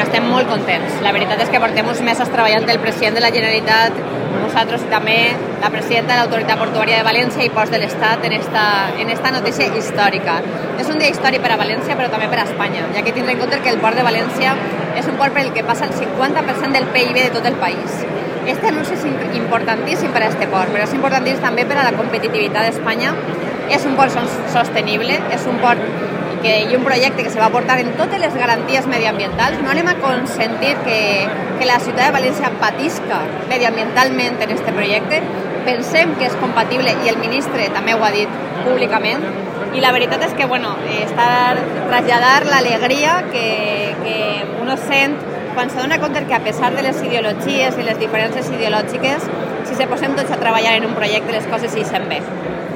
estem molt contents. La veritat és que portem uns mesos treballant el president de la Generalitat, nosaltres i també la presidenta de l'Autoritat Portuària de València i Ports de l'Estat en esta notícia històrica. És un dia històric per a València, però també per a Espanya, ja que tindrà en compte que el port de València és un port per el que passa el 50% del PIB de tot el país. Este anunci és importantíssim per a este port, però és importantíssim també per a la competitivitat d'Espanya. És un port sostenible, és un port i un projecte que se va portar en totes les garanties mediambientals. No anem a consentir que la ciutat de València patisca mediambientalment en este projecte. Pensem que és compatible i el ministre també ho ha dit públicament. I la veritat és que, traslladar l'alegria que uno sent quan se dona compte que a pesar de les ideologies i les diferències ideològiques, si se posem tots a treballar en un projecte les coses s'hi sent bé.